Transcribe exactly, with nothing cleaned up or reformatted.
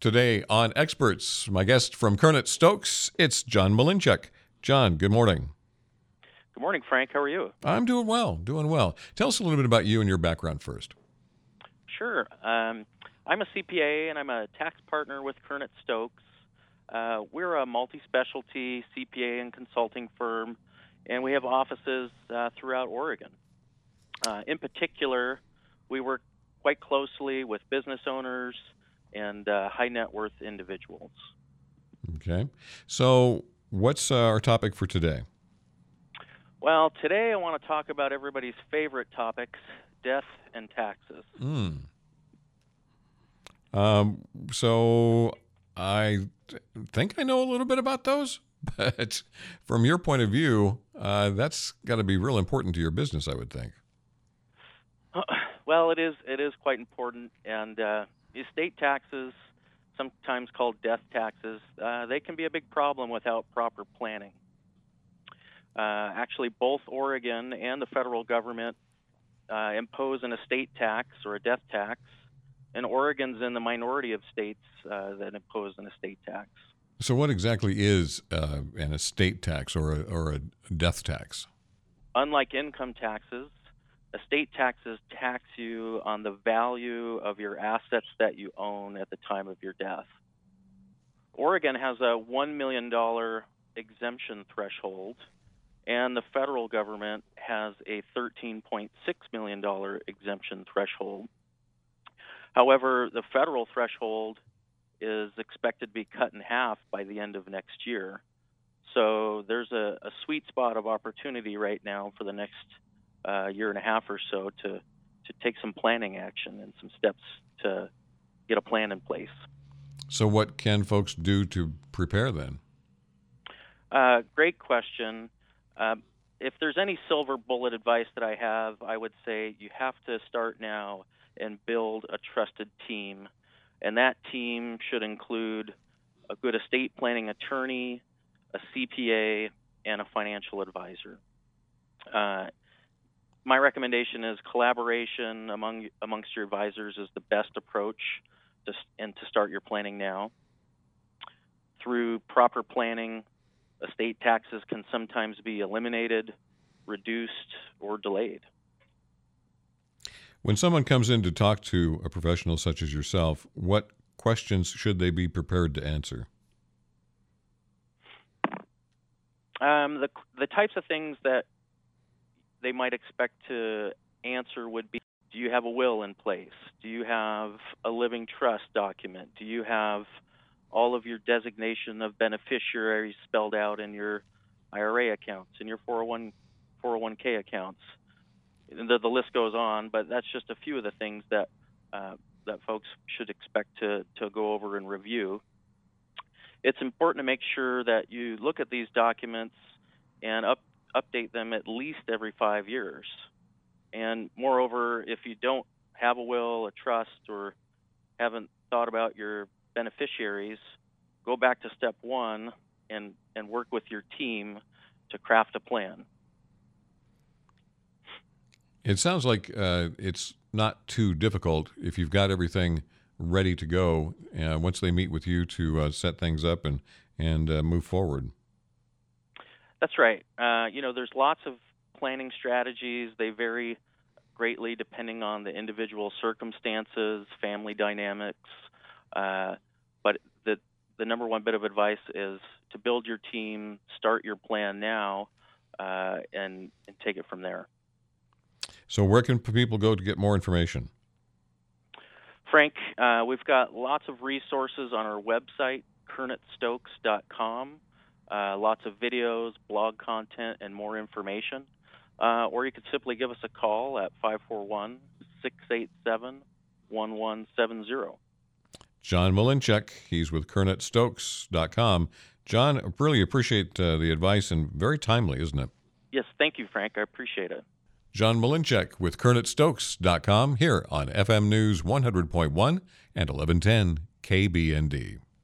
Today on Experts, my guest from Kernet Stokes, it's John Malinchak. John, good morning. Good morning, Frank. How are you? I'm doing well, doing well. Tell us a little bit about you and your background first. Sure. Um, I'm a C P A and I'm a tax partner with Kernet Stokes. Uh, we're a multi-specialty C P A and consulting firm, and we have offices uh, throughout Oregon. Uh, in particular, we work quite closely with business owners and uh, high net worth individuals. Okay. So what's uh, our topic for today? Well, today I want to talk about everybody's favorite topics, death and taxes. Mm. Um, so I th- think I know a little bit about those, but from your point of view, uh, that's got to be real important to your business, I would think. Well, it is. It is quite important, and uh, estate taxes, sometimes called death taxes, uh, they can be a big problem without proper planning. Uh, actually, both Oregon and the federal government uh, impose an estate tax or a death tax, and Oregon's in the minority of states uh, that impose an estate tax. So what exactly is uh, an estate tax or a, or a death tax? Unlike income taxes, estate taxes tax you on the value of your assets that you own at the time of your death. Oregon has a one million dollars exemption threshold, and the federal government has a thirteen point six million dollars exemption threshold. However, the federal threshold is expected to be cut in half by the end of next year. So there's a, a sweet spot of opportunity right now for the next uh, year and a half or so to, to take some planning action and some steps to get a plan in place. So what can folks do to prepare then? Uh, great question. Uh, if there's any silver bullet advice that I have, I would say you have to start now and build a trusted team. And that team should include a good estate planning attorney, a C P A, and a financial advisor. Uh, my recommendation is collaboration among amongst your advisors is the best approach to, and to start your planning now. Through proper planning, estate taxes can sometimes be eliminated, reduced, or delayed. When someone comes in to talk to a professional such as yourself, what questions should they be prepared to answer? Um, the the types of things that they might expect to answer would be: do you have a will in place? Do you have a living trust document? Do you have all of your designation of beneficiaries spelled out in your I R A accounts, in your four oh one k accounts? The, the list goes on, but that's just a few of the things that uh, that folks should expect to, to go over and review. It's important to make sure that you look at these documents and up, update them at least every five years. And moreover, if you don't have a will, a trust, or haven't thought about your beneficiaries, go back to step one and, and work with your team to craft a plan. It sounds like uh, it's not too difficult if you've got everything ready to go uh, once they meet with you to uh, set things up and, and uh, move forward. That's right. Uh, you know, there's lots of planning strategies. They vary greatly depending on the individual circumstances, family dynamics. Uh, but the, the number one bit of advice is to build your team, start your plan now, uh, and, and take it from there. So where can people go to get more information? Frank, uh, we've got lots of resources on our website, kernet stokes dot com, uh, lots of videos, blog content, and more information. Uh, or you could simply give us a call at five four one, six eight seven, one one seven zero. John Malinchak, he's with kernet stokes dot com. John, I really appreciate uh, the advice, and very timely, isn't it? Yes, thank you, Frank. I appreciate it. John Malinchak with kernet stokes dot com here on F M News one hundred point one and eleven ten K B N D.